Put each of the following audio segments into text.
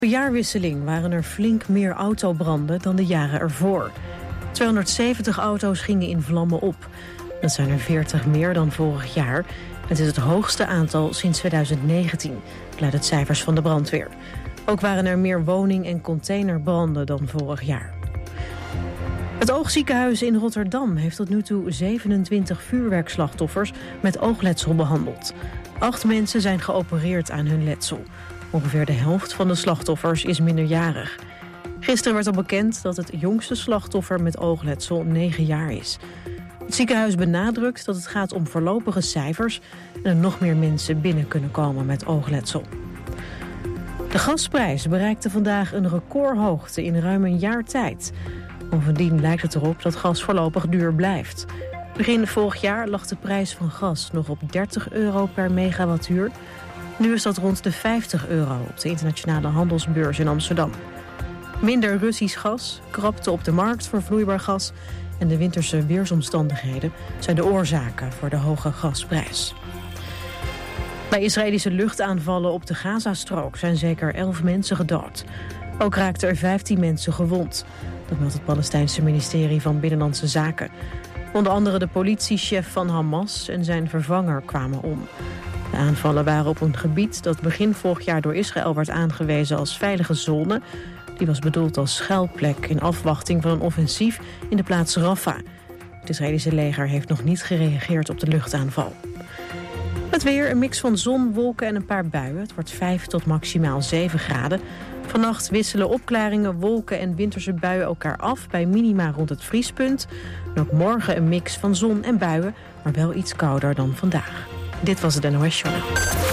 Per jaarwisseling waren er flink meer autobranden dan de jaren ervoor. 270 auto's gingen in vlammen op. Dat zijn er 40 meer dan vorig jaar. Het is het hoogste aantal sinds 2019, blijkt uit cijfers van de brandweer. Ook waren er meer woning- en containerbranden dan vorig jaar. Het Oogziekenhuis in Rotterdam heeft tot nu toe 27 vuurwerkslachtoffers met oogletsel behandeld. 8 mensen zijn geopereerd aan hun letsel. Ongeveer de helft van de slachtoffers is minderjarig. Gisteren werd al bekend dat het jongste slachtoffer met oogletsel 9 jaar is. Het ziekenhuis benadrukt dat het gaat om voorlopige cijfers en er nog meer mensen binnen kunnen komen met oogletsel. De gasprijs bereikte vandaag een recordhoogte in ruim een jaar tijd. Bovendien lijkt het erop dat gas voorlopig duur blijft. Begin vorig jaar lag de prijs van gas nog op €30 per megawattuur. Nu is dat rond de €50 op de internationale handelsbeurs in Amsterdam. Minder Russisch gas, krapte op de markt voor vloeibaar gas en de winterse weersomstandigheden zijn de oorzaken voor de hoge gasprijs. Bij Israëlische luchtaanvallen op de Gazastrook zijn zeker 11 mensen gedood. Ook raakten er 15 mensen gewond. Dat meldt het Palestijnse ministerie van Binnenlandse Zaken. Onder andere de politiechef van Hamas en zijn vervanger kwamen om. De aanvallen waren op een gebied dat begin vorig jaar door Israël werd aangewezen als veilige zone. Die was bedoeld als schuilplek in afwachting van een offensief in de plaats Rafah. Het Israëlische leger heeft nog niet gereageerd op de luchtaanval. Het weer, een mix van zon, wolken en een paar buien. Het wordt 5 tot maximaal 7 graden. Vannacht wisselen opklaringen, wolken en winterse buien elkaar af bij minima rond het vriespunt. En ook morgen een mix van zon en buien, maar wel iets kouder dan vandaag. Dit was het NOS Journaal.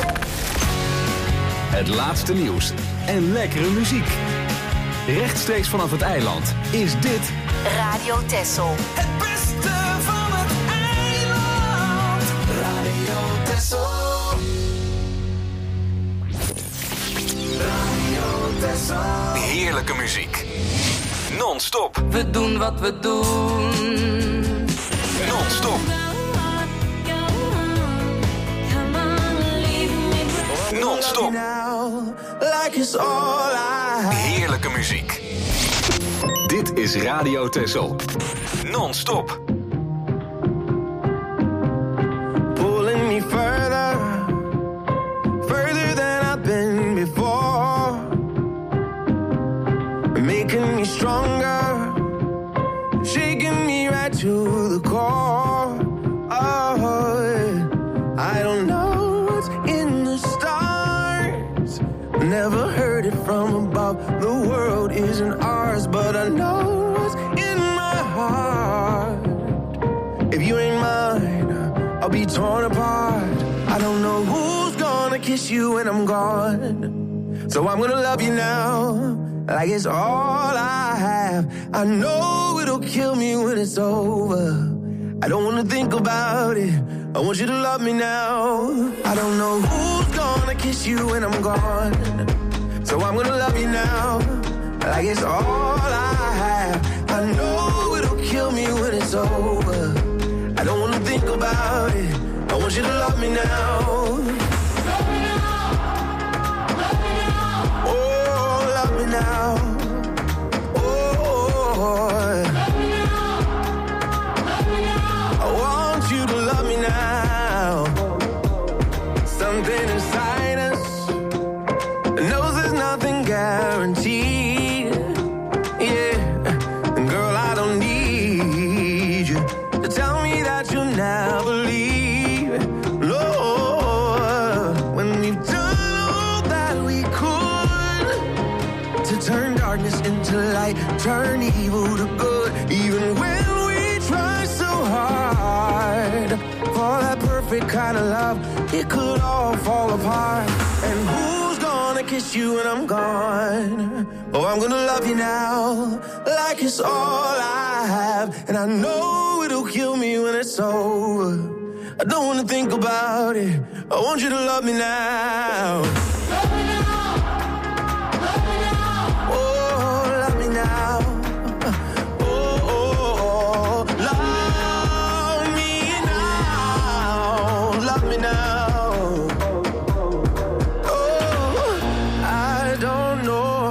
Het laatste nieuws en lekkere muziek. Rechtstreeks vanaf het eiland is dit Radio Texel. Het beste van het eiland. Radio Texel. Radio Texel. heerlijke muziek. Non-stop. We doen wat we doen. Non-stop. Non-stop. Heerlijke muziek. Dit is Radio Texel. Non-stop. Pulling me further, further than I've been before. Making me stronger, shaking me right to the core. Oh, I don't know what's in the stars. Never heard it from above. The world isn't ours, but I know what's in my heart. If you ain't mine, I'll be torn apart. I don't know who's gonna kiss you when I'm gone. So I'm gonna love you now, like it's all I have. I know it'll kill me when it's over. I don't wanna think about it, I want you to love me now. I don't know who's gonna kiss you when I'm gone. So I'm gonna love you now, like it's all I have. I know it'll kill me when it's over. I don't wanna think about it, I want you to love me now. Love me now, love me now. Oh, love me now. Oh, love me now, love me now. I want you to love me now. Something inside us knows there's nothing guaranteed. Yeah, girl, I don't need you to tell me that you'll never leave. No, when we've done all that we could to turn darkness into light, turn evil to good. Even when we try so hard for that perfect kind of love, it could all fall apart. And who's gonna kiss you when I'm gone? Oh, I'm gonna love you now, like it's all I have. And I know it'll kill me when it's over. I don't wanna think about it, I want you to love me now. Love me now, love me now. Oh, love me now. Oh, oh, oh. Love me now, love me now. Oh, I don't know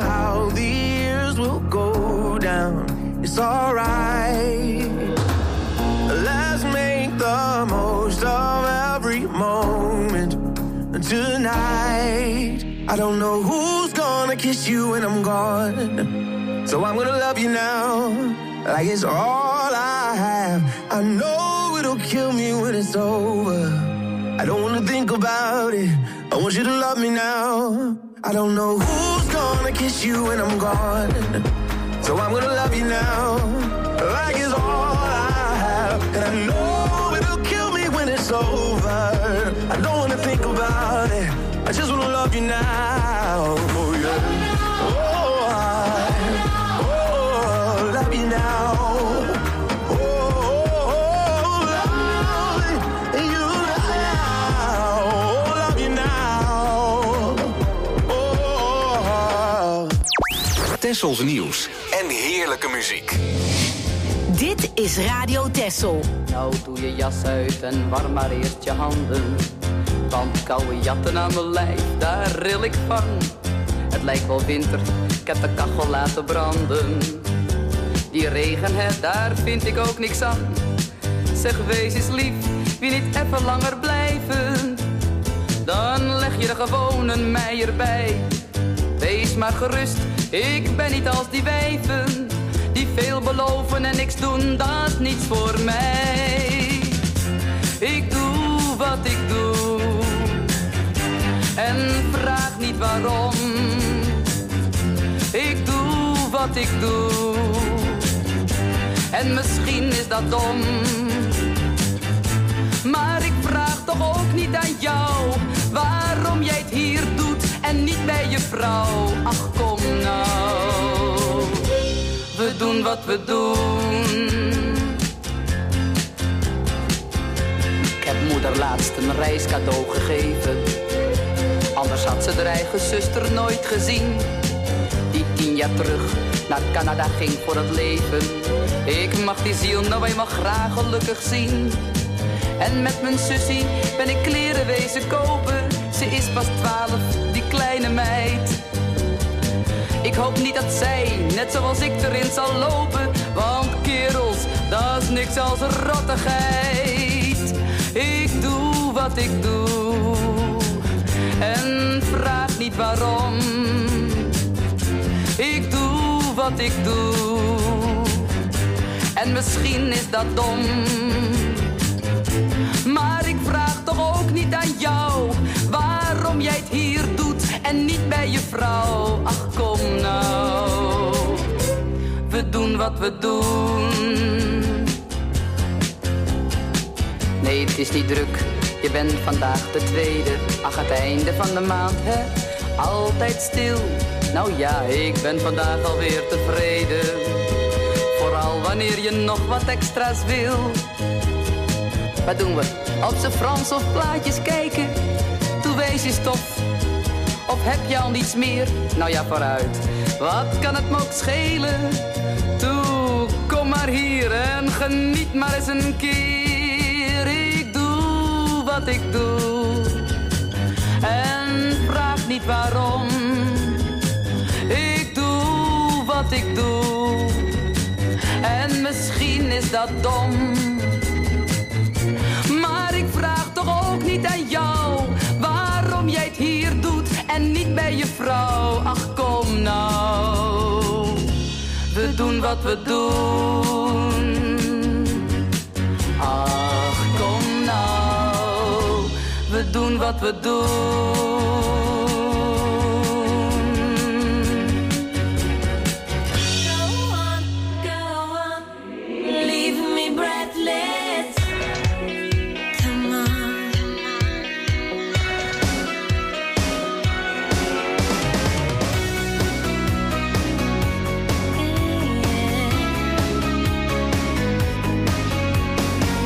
it's alright. Let's make the most of every moment tonight. I don't know who's gonna kiss you when I'm gone, so I'm gonna love you now, like it's all I have. I know it'll kill me when it's over. I don't wanna think about it, I want you to love me now. I don't know who's gonna kiss you when I'm gone, so I'm gonna love you now, like it's all I have. And I know it'll kill me when it's over. I don't wanna think about it, I just wanna love you now. Oh yeah. Oh, love you now. Tessels nieuws en heerlijke muziek. Dit is Radio Tessel. Nou doe je jas uit en warm maar eerst je handen. Want koude jatten aan mijn lijf, daar ril ik van. Het lijkt wel winter, ik heb de kachel laten branden. Die regen, daar vind ik ook niks aan. Zeg, wees eens lief, wie niet even langer blijven. Dan leg je er gewoon een meier bij. Wees maar gerust, ik ben niet als die wijven. Die veel beloven en niks doen, dat is niets voor mij. Ik doe wat ik doe en vraag niet waarom. Ik doe wat ik doe en misschien is dat dom. Maar ik vraag toch ook niet aan jou waarom jij het hier doet en niet bij je vrouw. Ach, kom nou, we doen wat we doen. Ik heb moeder laatst een reiscadeau gegeven. Anders had ze haar eigen zuster nooit gezien. Die 10 jaar terug naar Canada ging voor het leven. Ik mag die ziel nou eenmaal graag gelukkig zien. En met mijn sussie ben ik kleren wezen kopen. Ze is pas 12, die kleine meid. Ik hoop niet dat zij, net zoals ik, erin zal lopen. Want kerels, dat is niks als rottigheid. Ik doe wat ik doe en vraag niet waarom. Ik doe wat ik doe en misschien is dat dom. Maar ik vraag toch ook niet aan jou waarom jij het hier doet en niet bij je vrouw. Ach, kom nou, we doen wat we doen. Nee, het is niet druk, je bent vandaag de tweede. Ach, het einde van de maand, hè, altijd stil. Nou ja, ik ben vandaag alweer tevreden. Vooral wanneer je nog wat extra's wil. Wat doen we? Op z'n Frans of plaatjes kijken? Toe wees je stof. Of heb je al niets meer? Nou ja, vooruit. Wat kan het me ook schelen? Toe, kom maar hier en geniet maar eens een keer. Ik doe wat ik doe en vraag niet waarom. Ik doe wat ik doe en misschien is dat dom. Maar ik vraag toch ook niet aan jou waarom jij het hier doet en niet bij je vrouw. Ach, kom nou, we doen wat we doen. Ach, kom nou, we doen wat we doen.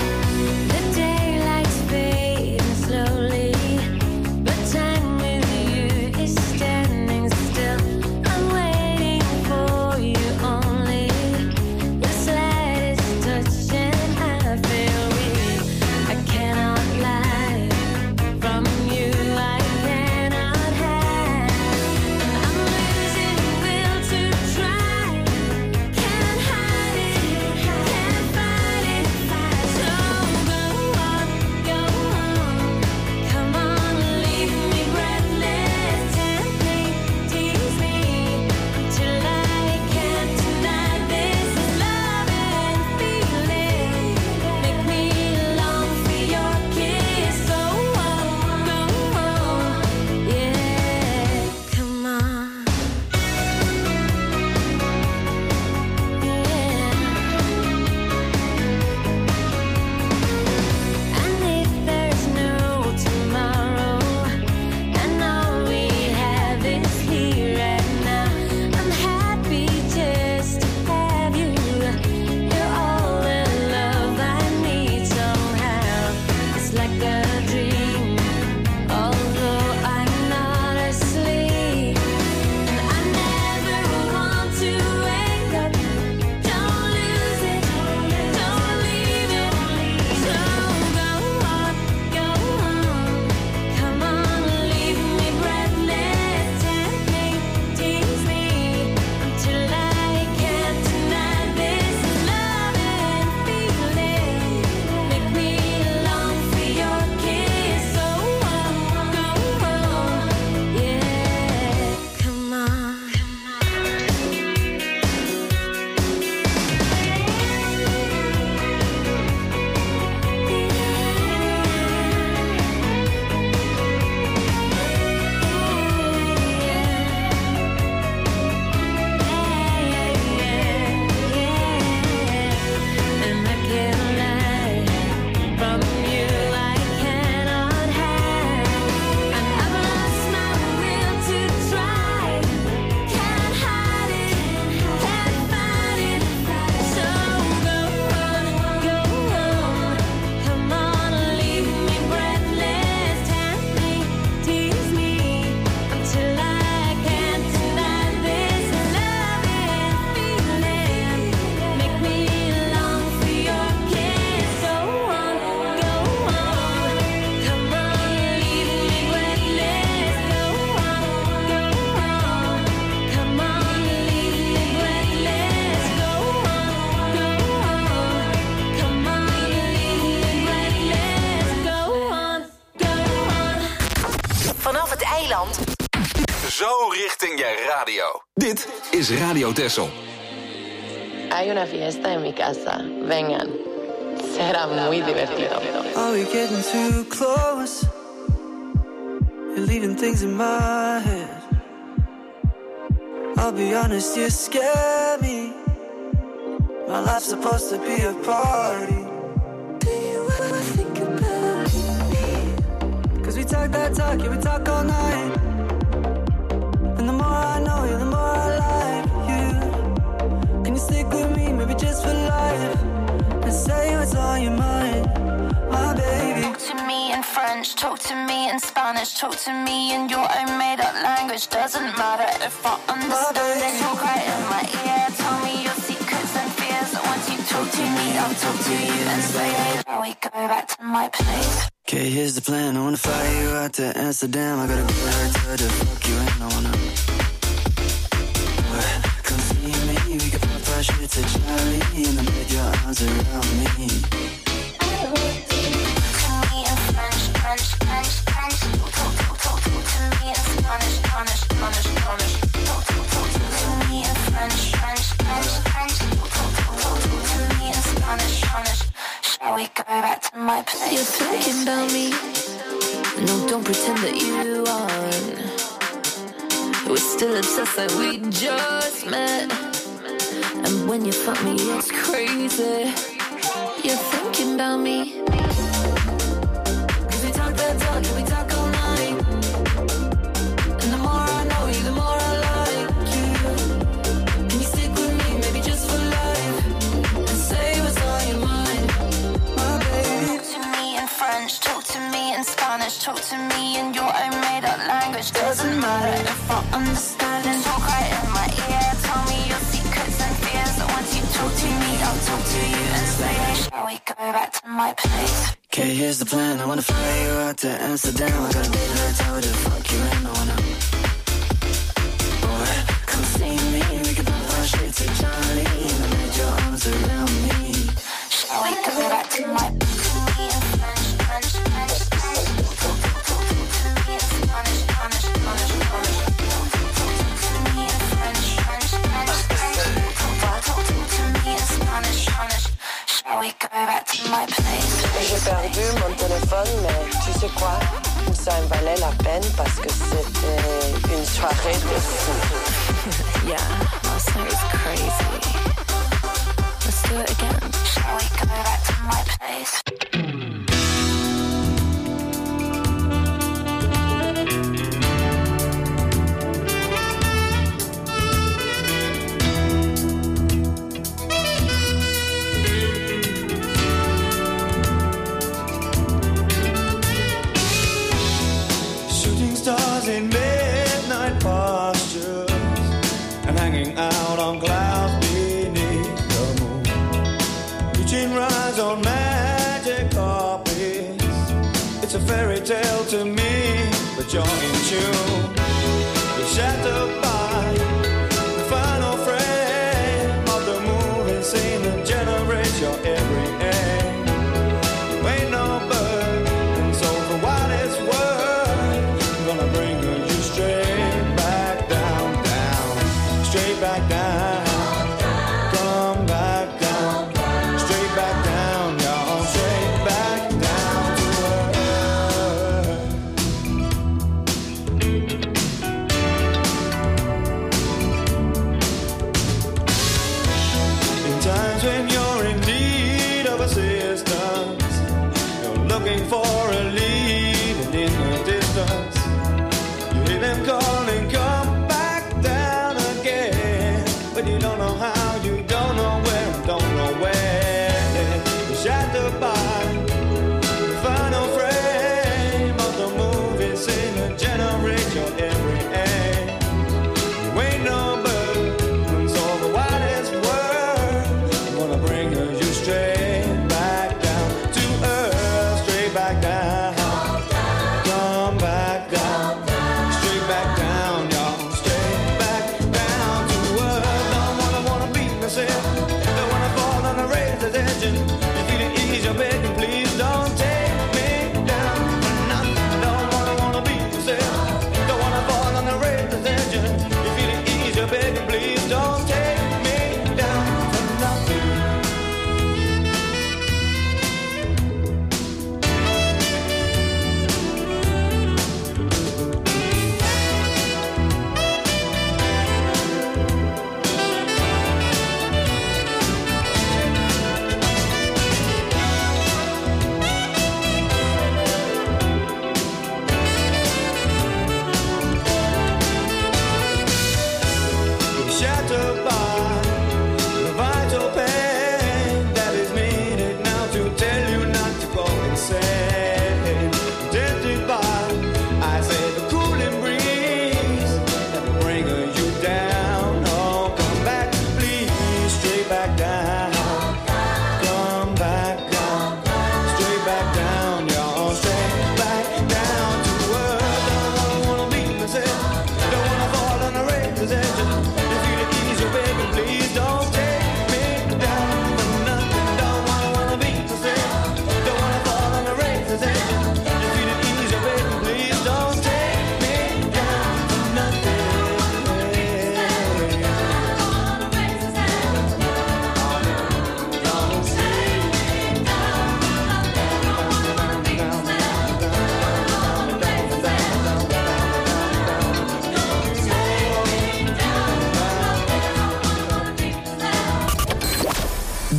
The daylight's fading slowly, but time with you Dit is Radio Texel. Hay una fiesta en mi casa. Vengan. Será muy divertido. Are we getting too close? You're leaving things in my head. I'll be honest, you scare me. My life's supposed to be a party. Do you ever think about me? Cause we talk that talk, yeah, we talk all night. And the more I know you, the more I like you. Can you stick with me, maybe just for life? And say what's on your mind, my baby. Talk to me in French, talk to me in Spanish, talk to me in your own made-up language. Doesn't matter if I understand it. Talk right in my ear, tell me your secrets and fears. Once you talk to me, I'll talk to you and say, hey, shall we go back to my place? Okay, here's the plan. I wanna fly you out to Amsterdam. I gotta go there to fuck you and I wanna come see me. We can pop our shit to Charlie and then put your arms around me. Shall we go back to my place? You're thinking about me. No, don't pretend that you aren't. We're still obsessed like we just met. And when you fuck me, it's crazy. You're thinking about me. Cause we talk that talk, and we talk all night. And the more I know you, the more I like you. Can you stick with me, maybe just for life? And say what's on your mind, my baby. Talk to me in French, talk to me in Spanish, talk to me in your own made-up language. Doesn't matter if I understand it. Talk right in my ear, tell me your secrets and fears. Once you talk to me, I'll talk to you and say, hey, shall we go back to my place? Okay, here's the plan. I wanna fly you out to Amsterdam. I gotta be there to fuck you and I wanna come see me. We can pop our shit to Johnny and then put your arms around me. Shall we go back to my place? J'ai perdu mon téléphone, mais tu sais quoi? Ça en valait la peine parce que c'était une soirée de fou. Yeah, last night was crazy. Let's do it again. Shall we go back to my place? Stars in midnight postures and hanging out on clouds beneath the moon, reaching rides on magic carpets. It's a fairy tale to me, but you're in tune. You're shattered by the final frame of the moving scene that generates your every aim. You ain't no bird, and so for what it's worth, gonna bring you straight back down, down, straight back down, come back down, straight back down, y'all, straight back down to earth. In times when you're in need of assistance, you're looking for a lead and in the distance, them calling, come back down again. But you don't know how, you don't know where, don't know when. You're shattered by the final frame of the movie scene that generates your every aim. You ain't no bird, and so for what it's worth, I'm gonna bring you straight back down to earth, straight back down.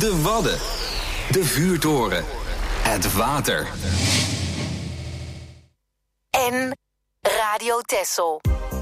De Wadden. De vuurtoren. Het water. En Radio Texel.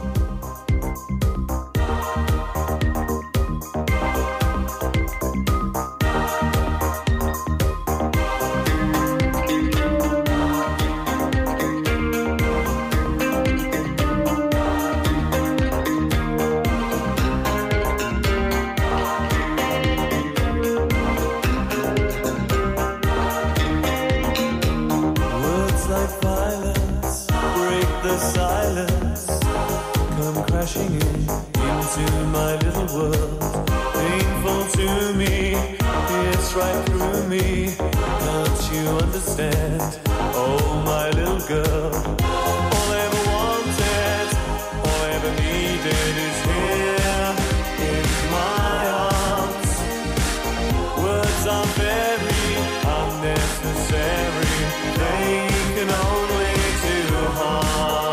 Crashing into my little world, painful to me, it's right through me. Can't you understand? Oh, my little girl. All I ever wanted, all I ever needed is here in my arms. Words are very unnecessary, they can only do harm.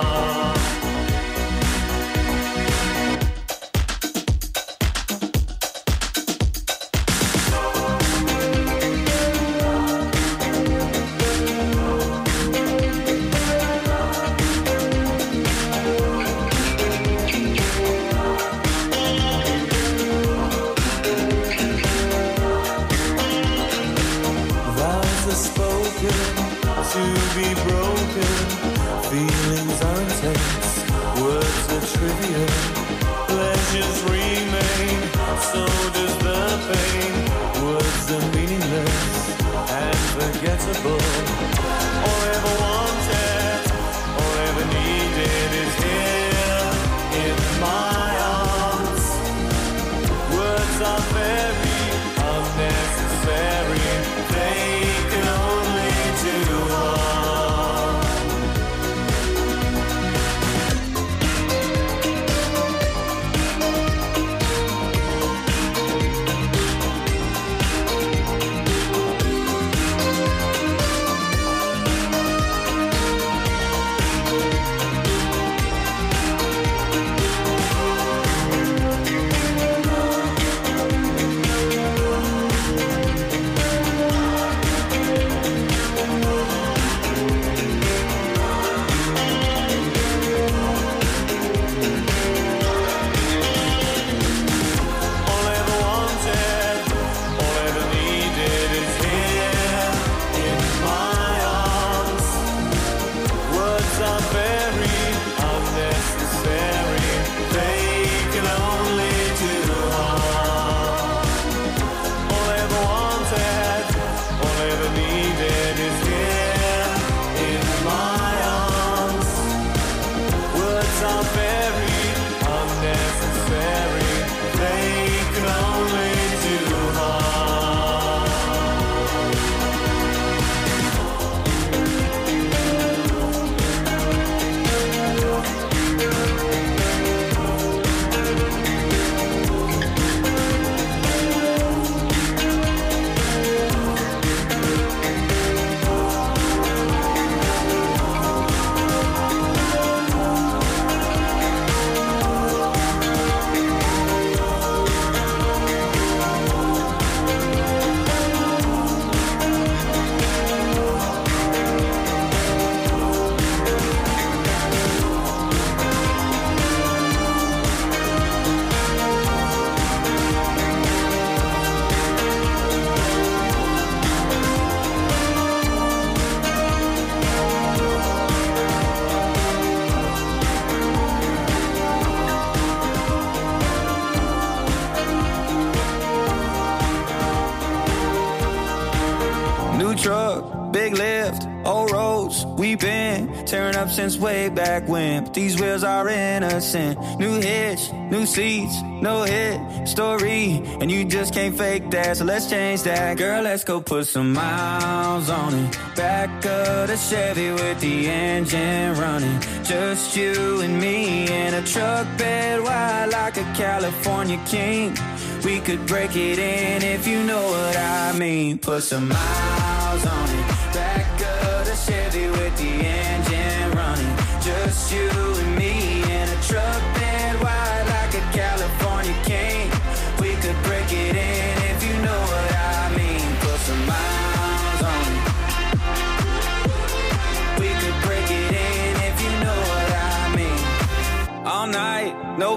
To be broken, feelings are intense, words are trivial, pleasures remain, so does the pain. Words are meaningless and forgettable. All I ever wanted, all I ever needed is here in my arms. Words are very unnecessary, they can only do harm. truck, big lift, old roads we've been tearing up since way back when. But these wheels are innocent. New hitch, new seats, no hit story, and you just can't fake that. So let's change that, girl. Let's go put some miles on it. Back of the Chevy with the engine running. Just you and me in a truck bed wide like a California king. We could break it in if you know what I mean. Put some miles on it. Back of the Chevy with the engine running. Just you and me in a truck bed wide like a California king. We could break it in if you know what I mean.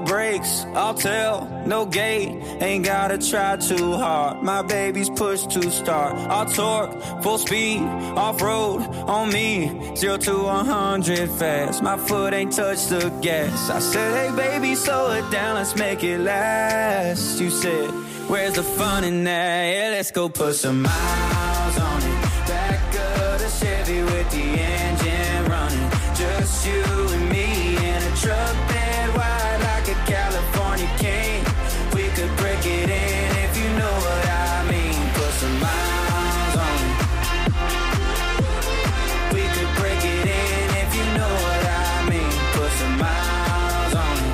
brakes, I'll tell, no gate. Ain't gotta try too hard. My baby's push to start. I'll torque, full speed, off-road on me. 0 to 100 fast. My foot ain't touched the gas. I said, hey baby, slow it down, let's make it last. You said, where's the fun in that? Yeah, let's go put some miles on it. Back of the Chevy with the engine running. Just you and me in a truck bed wide like a California king. We could break it in if you know what I mean. Put some miles on it. We could break it in if you know what I mean. Put some miles on it.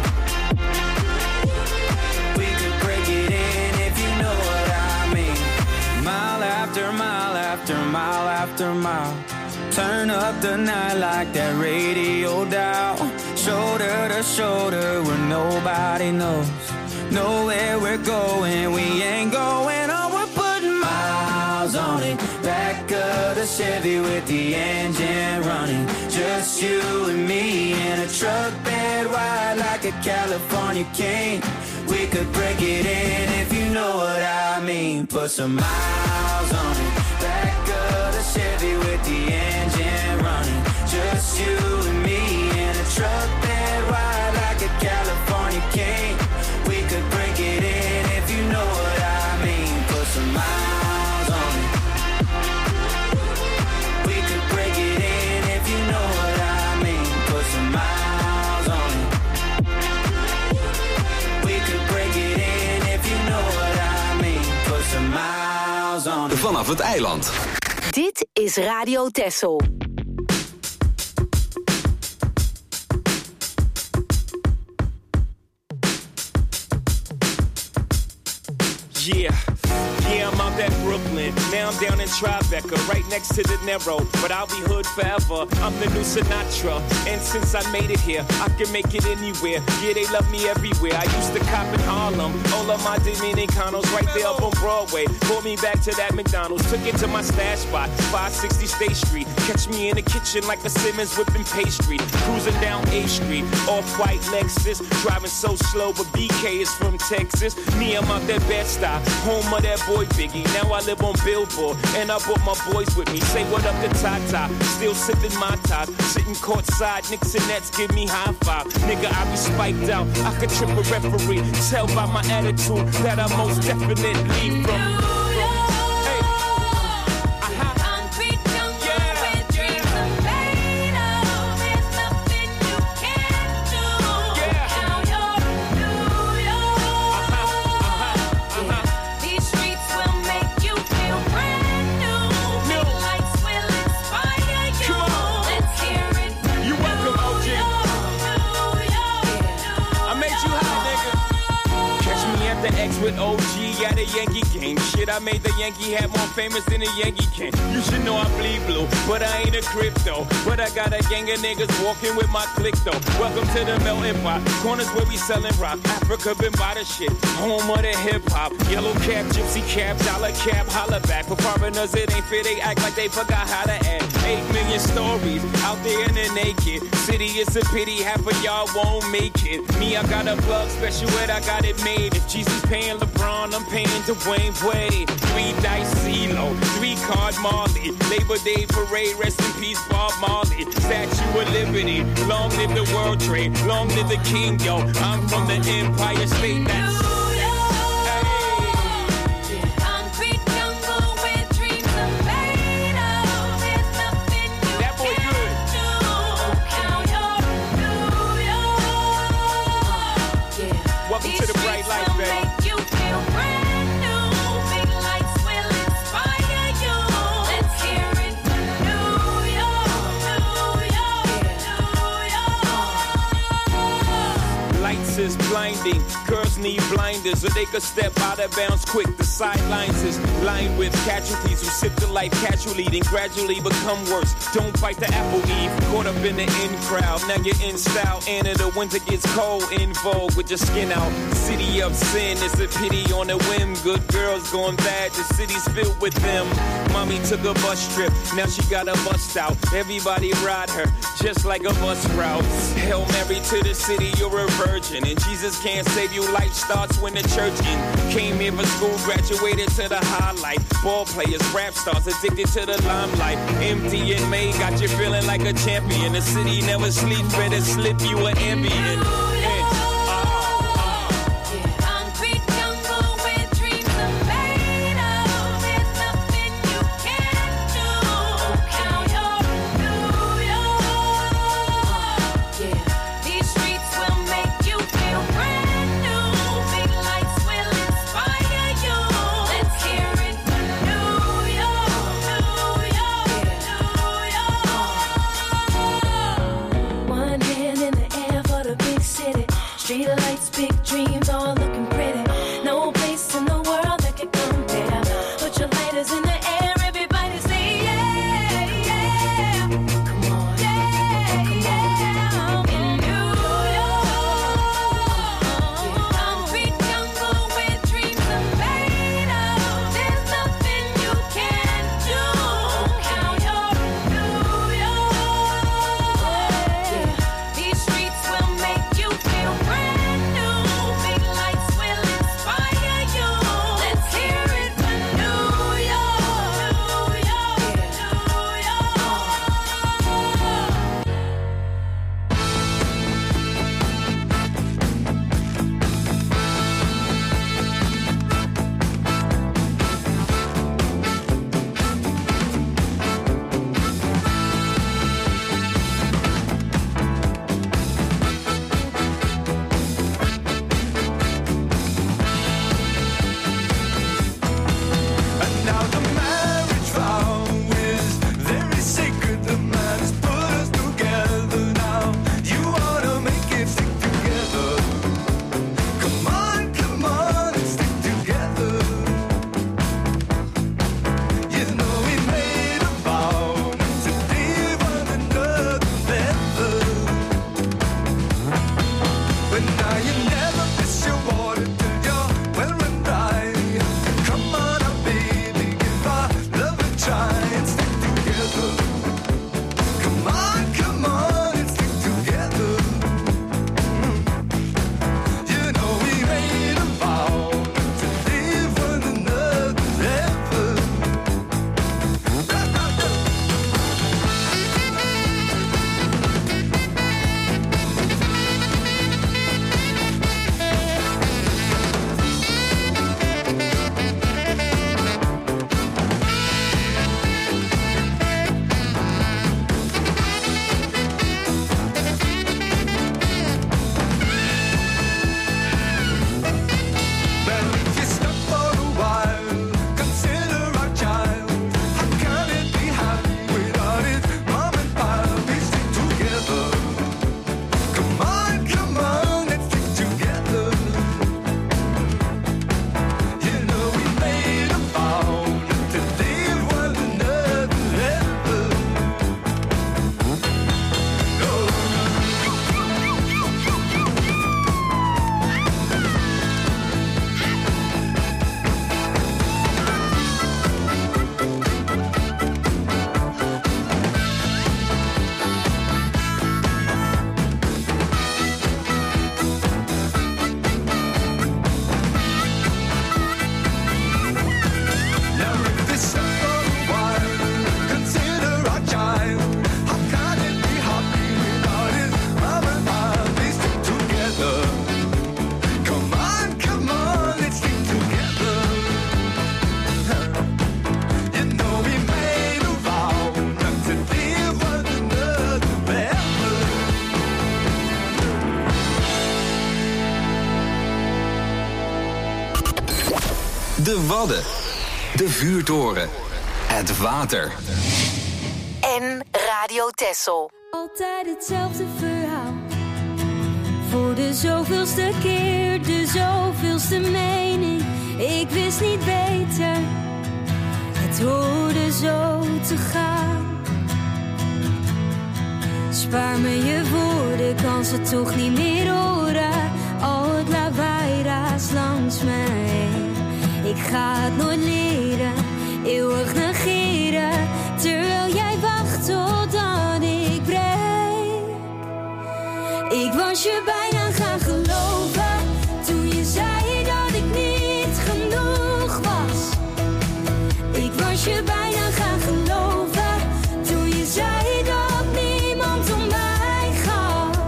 We could break it in if you know what I mean. Mile after mile after mile after mile. Turn up the night like that radio dial. Shoulder to shoulder where nobody knows. Know where we're going, we ain't going on. We're putting miles on it. Back of the Chevy with the engine running. Just you and me in a truck bed wide like a California king. We could break it in if you know what I mean. Put some miles on it. Back of the Chevy with the engine running. Just you and me in a truck bed wide like a California king. We could break it in if you know what I mean. Put some miles on it. We could break it in if you know what I mean. Put some miles on it. We could break it in if you know what I mean. Put some miles on it. Vanaf het eiland. Dit is Radio Texel. Yeah, I'm out at Brooklyn. Now I'm down in Tribeca, right next to the Narrow. But I'll be hood forever. I'm the new Sinatra. And since I made it here, I can make it anywhere. Yeah, they love me everywhere. I used to cop in Harlem. All of my Dominicanos right there up on Broadway. Brought me back to that McDonald's. Took it to my stash spot, 560 State Street. Catch me in the kitchen like a Simmons whipping pastry. Cruising down A Street, off-white Lexus. Driving so slow, but BK is from Texas. Me, I'm out that Bed-Stuy, home of that boy Biggie. Now I live on Billboard, and I brought my boys with me. Say what up to Tata, still sipping my top. Sitting courtside, Knicks and Nets give me high five. Nigga, I be spiked out, I could trip a referee. Tell by my attitude that I most definitely from. With OG at a Yankee game. Shit, I made the Yankee hat more famous than a Yankee can. You should know I bleed blue, but I ain't a crypto. But I got a gang of niggas walking with my click though. Welcome to the melting pot. Corners where we sellin' rock. Africa been by the shit. Home of the hip hop. Yellow cap, gypsy cap, dollar cap, holla back. For foreigners it ain't fair, they act like they forgot how to act. 8 million stories out there in the naked city. It's a pity half of y'all won't make it. Me, I got a plug special ed, I got it made. If Jesus paying LeBron, I'm paying Dwayne Wade. 3 dice CeeLo, 3 card Marley. Labor Day parade, rest in peace Bob Marley. Statue of Liberty, long live the World Trade, long live the King, yo. I'm from the Empire State, that's... Is blinding. Girls need blinders so they could step out of bounds quick. The sidelines is lined with casualties who sip the life casually, then gradually become worse. Don't bite the apple, Eve. Caught up in the in crowd, now you're in style. And the winter gets cold, in vogue with your skin out. City of sin, it's a pity on a whim. Good girls going bad, the city's filled with them. Mommy took a bus trip, now she got a bust out. Everybody ride her, just like a bus route. Hail Mary to the city, you're a virgin. And Jesus can't save you, life starts when the church in. Came here for school, graduated to the highlight. Ball players, rap stars, addicted to the limelight. Empty in May, got you feeling like a champion. The city never sleeps, better slip you an ambient. Street lights, big dreams, all looking pretty. No place in the world that could compare. Put your lighters in the air, everybody say yeah, yeah. Come on, yeah, yeah. In New York, concrete jungle where dreams are made of. There's nothing you can't do. Count your New York. These streets will make you feel brand. De Wadden, de vuurtoren, het water. En Radio Texel. Altijd hetzelfde verhaal. Voor de zoveelste keer, de zoveelste mening. Ik wist niet beter, het hoorde zo te gaan. Spaar me je woorden, kan ze toch niet meer horen. Al het lawaai raast langs me heen. Ik ga het nooit leren, eeuwig negeren. Terwijl jij wacht totdat ik breek. Ik was je bijna gaan geloven toen je zei dat ik niet genoeg was. Ik was je bijna gaan geloven toen je zei dat niemand om mij gaf.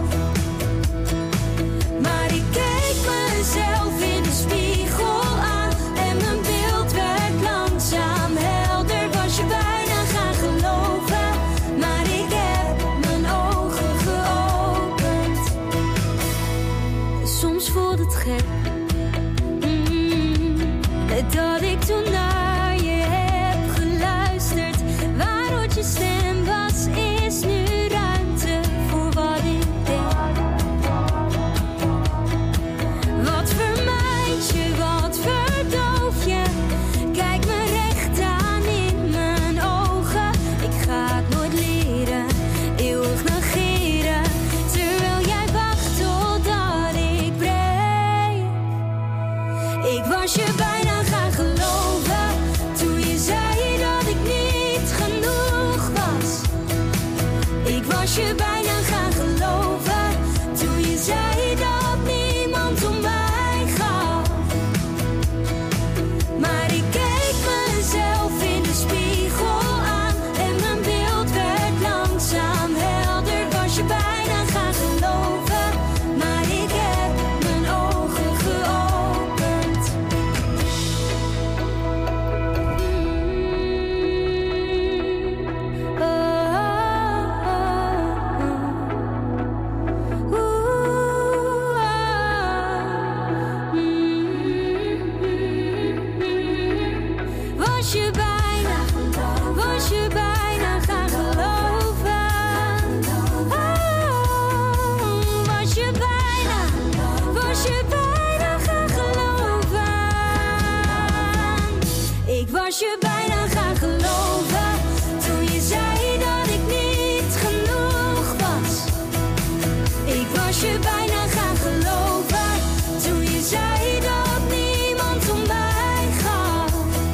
Maar ik keek mezelf in de spiegel aan en mijn beeld werd langzaam helder. Was je bijna gaan geloven, maar ik heb mijn ogen geopend. Soms voelt het gek dat ik toen naar je heb geluisterd. Waar ooit je stem was, is nu ruimte voor wat ik denk. Wat vermijd je, wat verdoof je? Kijk me recht aan in mijn ogen. Ik ga het nooit leren, eeuwig negeren. Terwijl jij wacht totdat ik breek. Ik was je bijna gaan geloven toen je zei dat ik niet genoeg was. Ik was je bijna gaan geloven toen je zei dat niemand om mij gaf. Maar ik keek mezelf in de spiegel aan en mijn beeld werd langzaam helder. Was je bijna gaan geloven, maar ik heb mijn ogen geopend. Was je bijna gaan geloven? Was je bijna gaan geloven? Ik was je bijna gaan geloven toen je zei dat ik niet genoeg was. Ik was je bijna gaan geloven toen je zei dat niemand om mij gaf.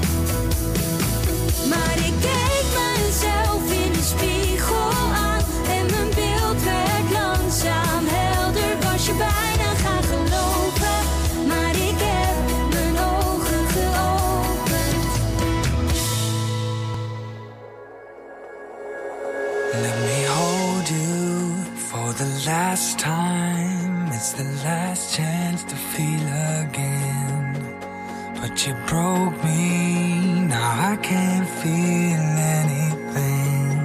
Maar ik keek mezelf in de spiegel aan en mijn beeld werd langzaam helder. Was je bijna gaan geloven, maar ik heb mijn ogen geopend. Let me hold you for the last time. It's the last chance to feel again. But you broke me, now I can't feel anything.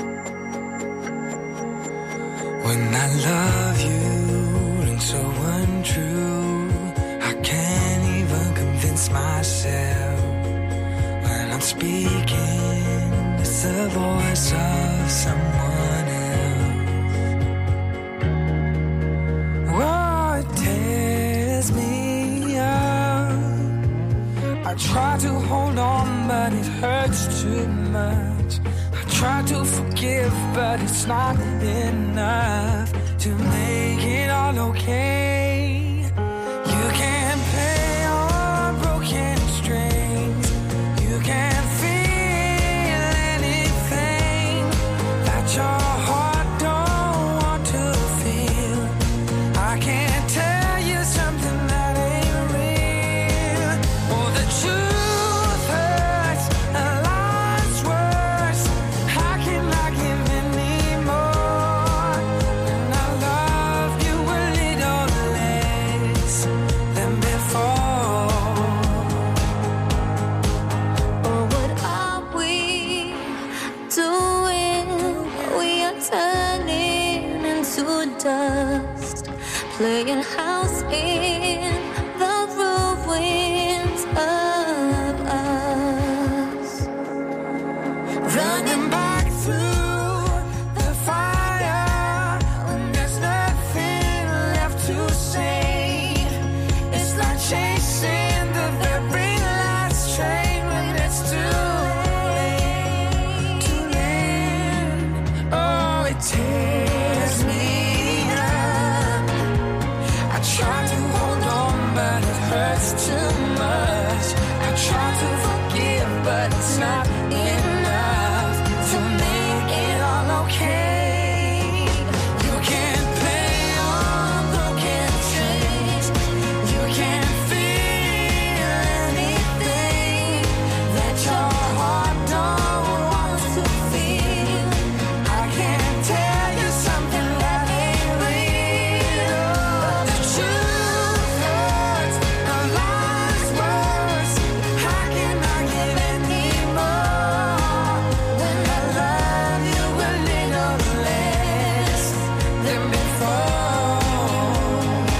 When I love you and so untrue, I can't even convince myself. When I'm speaking, it's the voice of someone else. Oh, it tears me up. I try to hold on, but it hurts too much. I try to forgive, but it's not enough to make it all okay. You can't play on broken strings. You can't feel anything that your heart don't want to feel. I can't tell you something that ain't real. Oh, the truth hurts and life's worse. How can I give anymore when I love you a little too much. I try to forgive, but it's not enough to make it all okay. You can't play on broken strings. You can't feel anything that your heart don't want to feel. I can't tell you something that ain't real. But the truth hurts, and lies worse. How can I give any more when I love you a little less than before?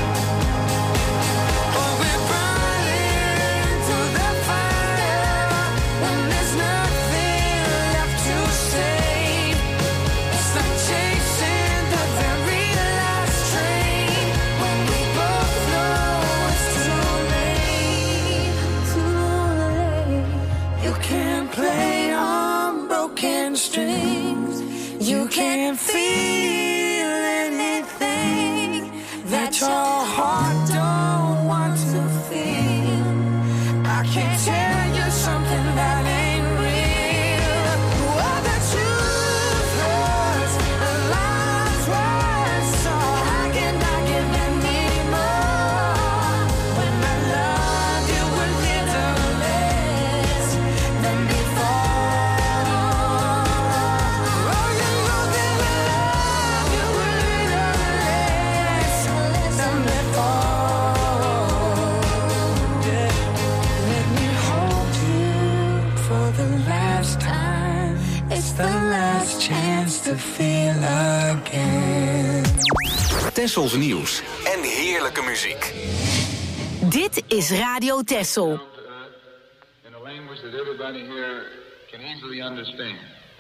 Oh, we're burning to the fire when there's nothing left to save. It's like chasing the very last train when we both know it's too late. You can't play on broken strings. You can't feel anything that your heart don't want to feel. I can't tell you something that ain't real. Oh, the truth hurts, the lies worse. So how can I give any more when I love you a little less than before? Oh, you know that I love you a little less than before. Yeah. Let me hold you for the last time. It's the last chance to feel again. Tessels nieuws en heerlijke muziek. Dit is Radio Tessel. In a language that everybody here can easily understand.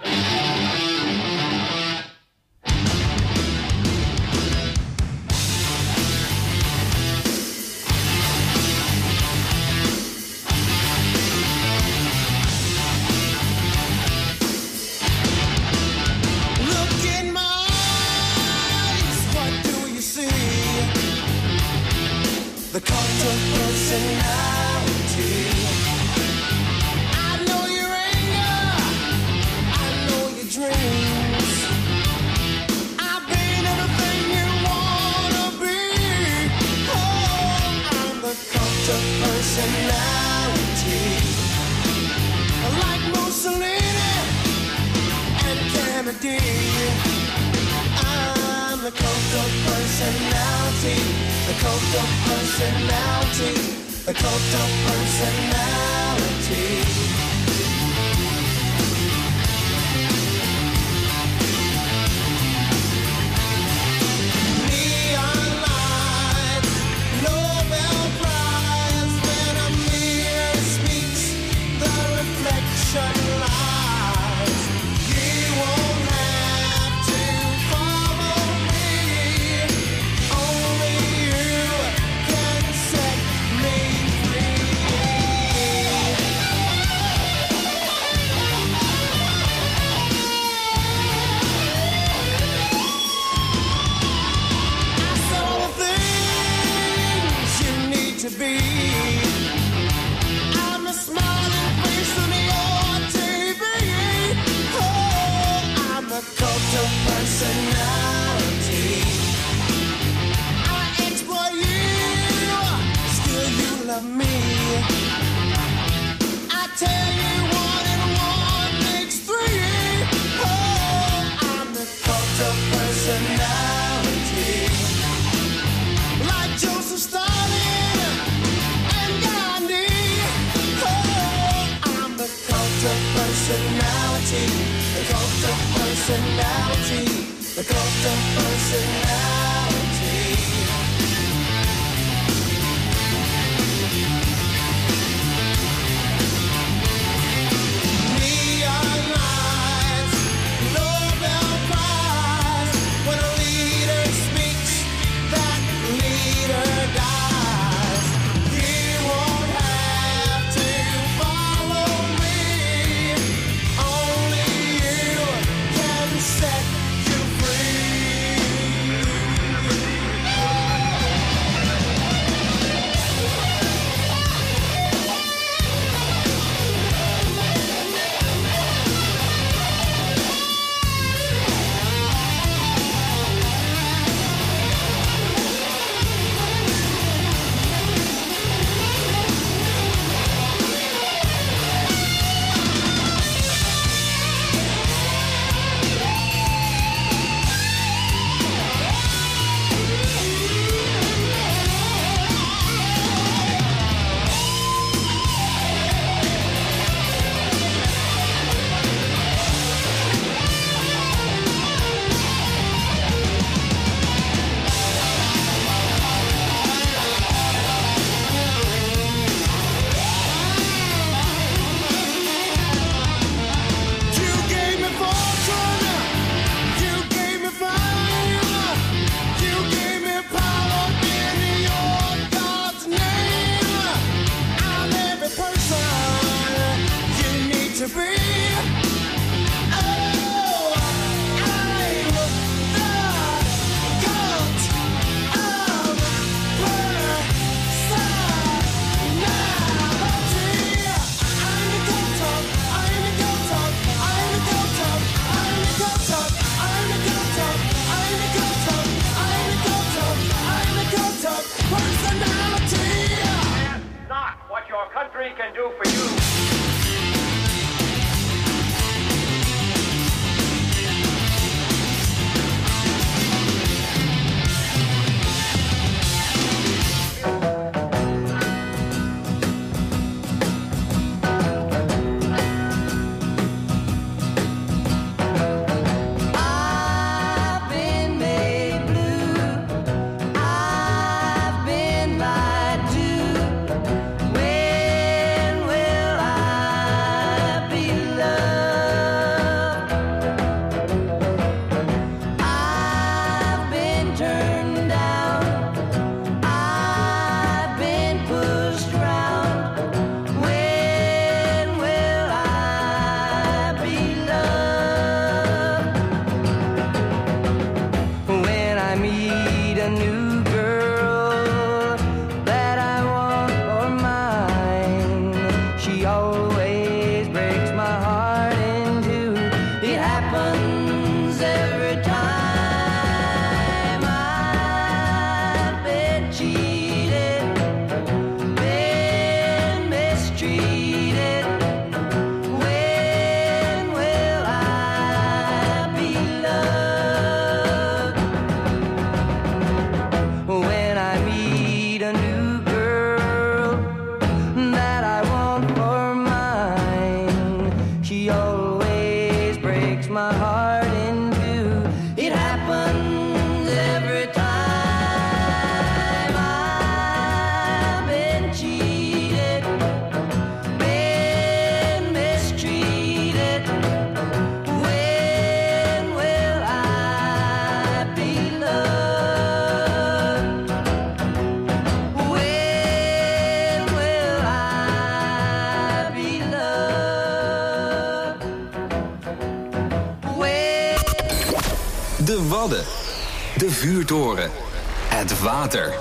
Look in my eyes, what do you see? The cult of personality. I know your anger, I know your dreams. I've been everything you wanna be. Oh, I'm the cult of personality. Like Mussolini and Kennedy. I'm the cult of personality. The cult of personality. The cult of personality. Neon lights, Nobel Prize. When a mirror speaks, the reflection lies. You won't have to follow me. Only you can set me free. I saw the things you need to be. I'm the smiling face on your TV. Oh, I'm the cult of personality. I exploit you, still you love me. I tell you 1 and 1 makes 3. Oh, I'm the cult of personality. Like Joseph Stalin and Gandhi. Oh, I'm the cult of personality. The cult of personality. The cult of personality. Neon lights, Nobel Prize. When a leader speaks, that leader dies. You won't have to follow me. Only you can set you free. country can do for you. De Wadden, de vuurtoren, het water.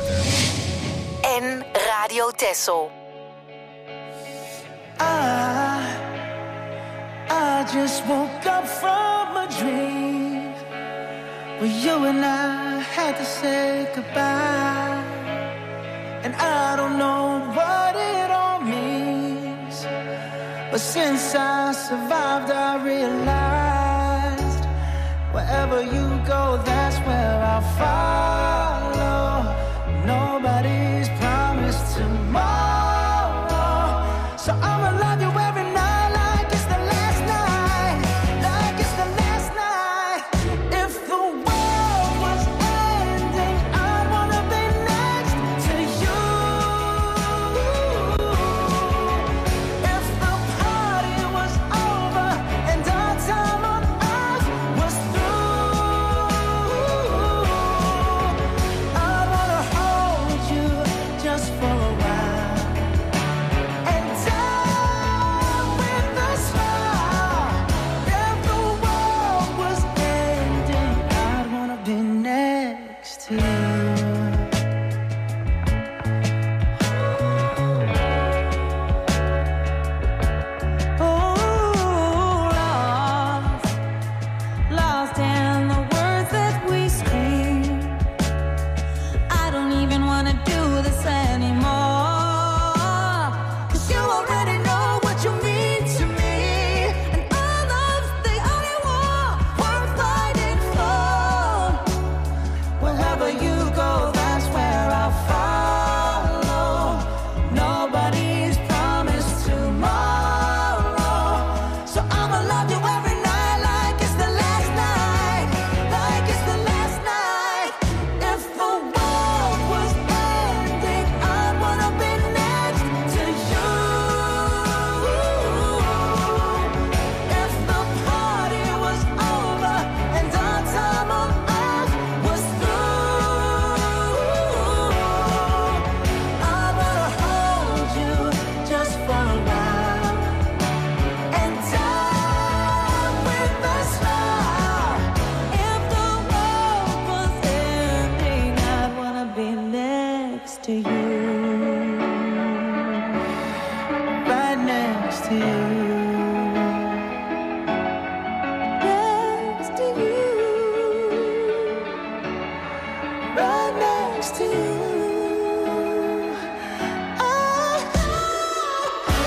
En Radio Texel. I just woke up from a dream where you and I had to say goodbye. And I don't know what it all means, but since I survived I realized wherever you go, that's where I'll follow. Nobody's promised tomorrow, so I'ma love you every night like it's the last night, like it's the last night. If the world was ending, I'd wanna be next to you. If the party was over and our time on earth was through, I'd wanna hold you just for a while and die with a smile. If the world was ending, I'd wanna be next to you. Lost in the words that we scream. I don't even wanna do this anymore, 'cause you already know what you mean to me, and our love's the only war worth fighting for. Wherever you go, that's where I'll follow. Nobody's promised tomorrow, so I'ma love you every night like it's the last night, like it's the last night. If the world was ending, I'd wanna be next to you. If the party was over and our time on earth was through, I'd wanna hold you just for a while and die with a smile. If the world was ending, I'd wanna be next to you. Right next to you. Next to you. Right next to you.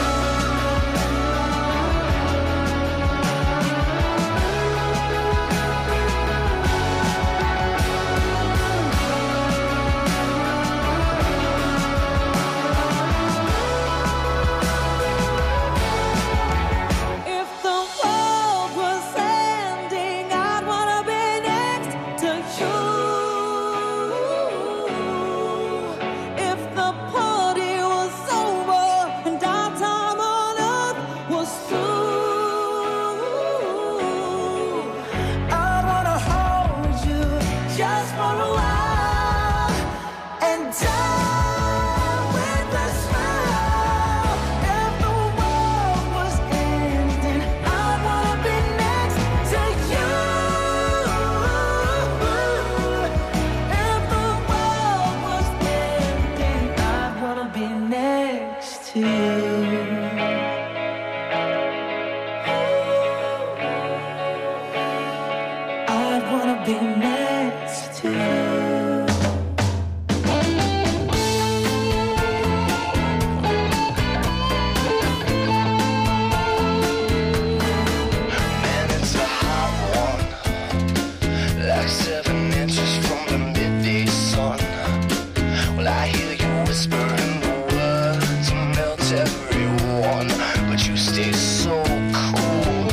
one, but you stay so cool.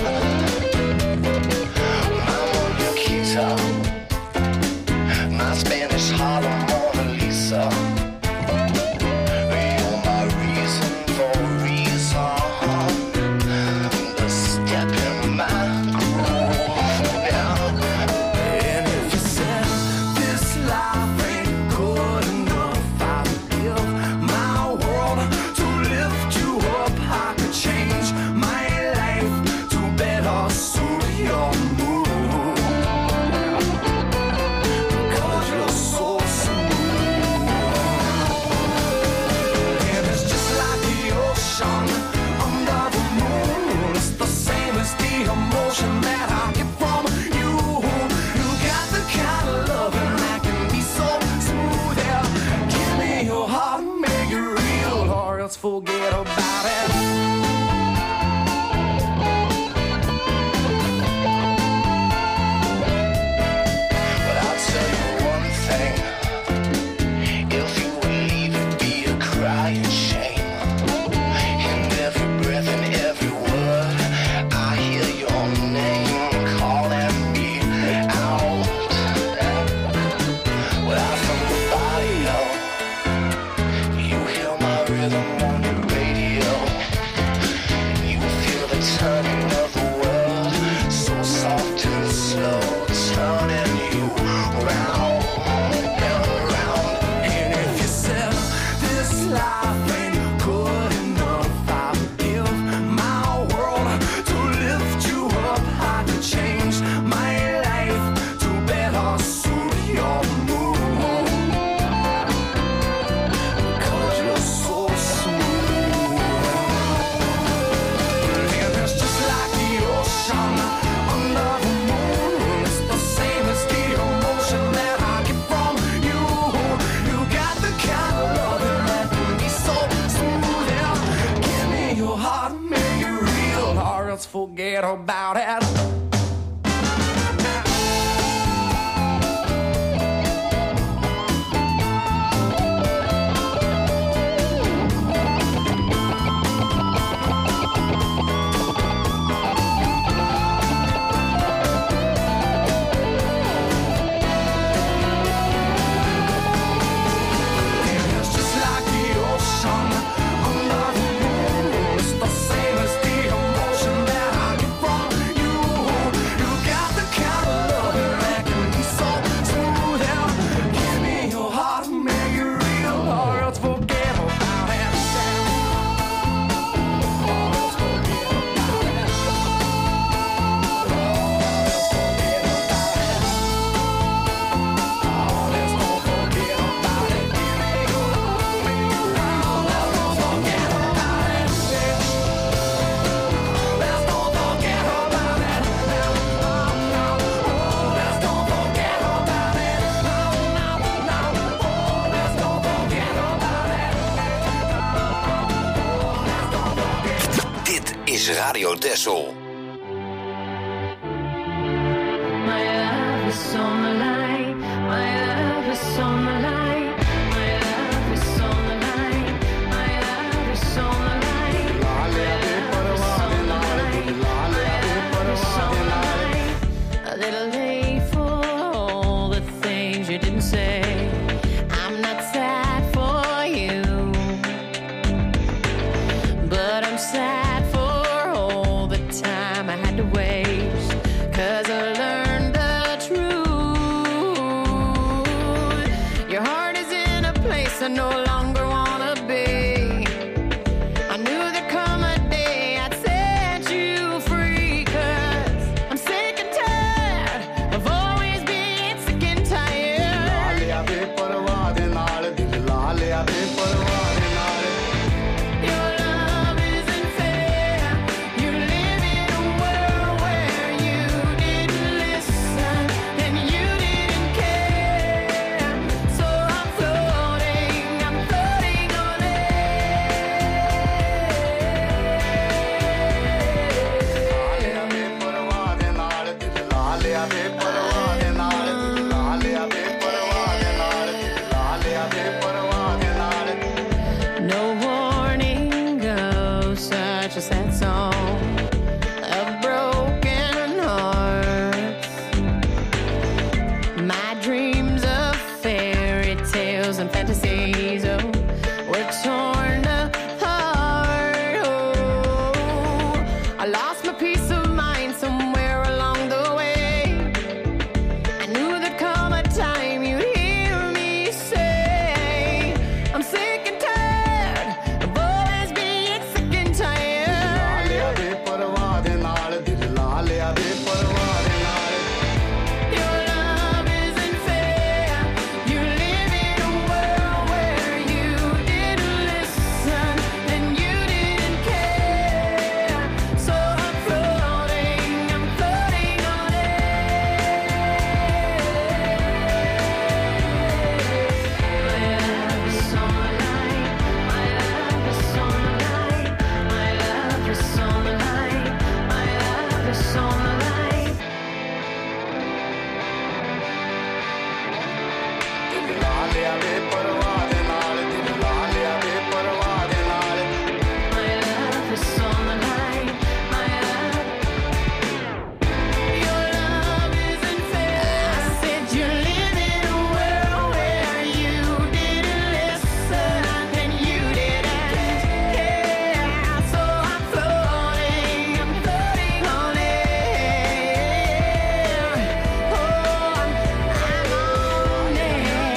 Mama, your guitar, my Spanish Harlem Mona Lisa. You're my reason for reason, the step in my groove. Yeah. And if you said this life ain't good enough, I'd give my world to lift you up. I could change my life to better suit your mood. Because you're so smooth. And it's just like the ocean under the moon. It's the same as the emotion that I get from you. You got the kind of loving that can be so smooth. Yeah. Give me your heart, make it real, or else forget about it. But I'll tell you one thing, if you would leave, it'd be a crying shame. In every breath and every word, I hear your name calling me out. Well, from the barrio, you hear my rhythm on your radio. You feel the turning of the world, so soft and slow, turning you round and round. And if you said this life ain't good enough, I'd give my world to lift you up. I could change my life to better suit your mood. Because you're so smooth. And it's just like the ocean under the moon. It's the same as the emotion that I get from you. You got the kind of loving that can be so smooth. Yeah. Give me your heart, make it real, or else forget about it. It's just like the ocean under the moon. It's the same as the emotion that I get from you. You got the kind of loving that can be so smooth. Yeah. Give me your heart, make it real, or else forget about it. Or else forget about it. Oh, let's don't forget about it. Give me your heart, make it real. Let's don't forget about it. Let's don't forget about it. Let's don't forget about it. Let's don't forget about it. Dit is Radio Texel. My love is on the line. My love is on the line. My love is on the line. My love is on the line. My love is on the line. My love is on the line. A little late for all the things you didn't say. I'm not sad for you, but I'm sad for all the time I had to waste. 'Cause I learned the truth. a sad song of broken hearts. My dreams of fairy tales and fantasies were torn apart. Oh, I lost my peace of mind somewhere along the way. I knew there'd come a time you'd hear me say, I'm sick and tired of always being sick and tired. Your love isn't fair. You live in a world where you didn't listen and you didn't care. So I'm floating on air. My love is on the line. My love is on the line. My love is on the line. My love is on the line. My love is on the line. My love. Your love isn't fair. I said you live in a world where you didn't listen and you didn't care. So I'm floating on air. Oh, I'm on air.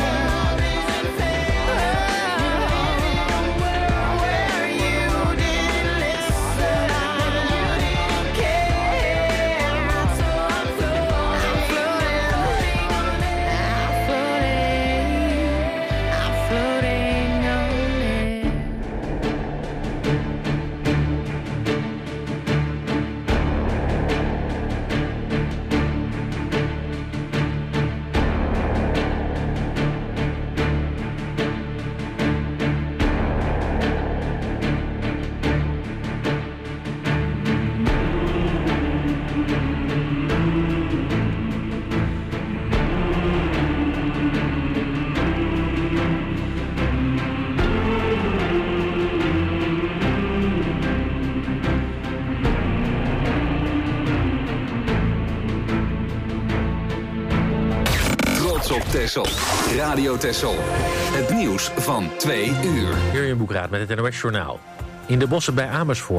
Trots op Texel. Radio Texel. Het nieuws van 2 uur. Jurjen Boekraat met het NOS Journaal. In de bossen bij Amersfoort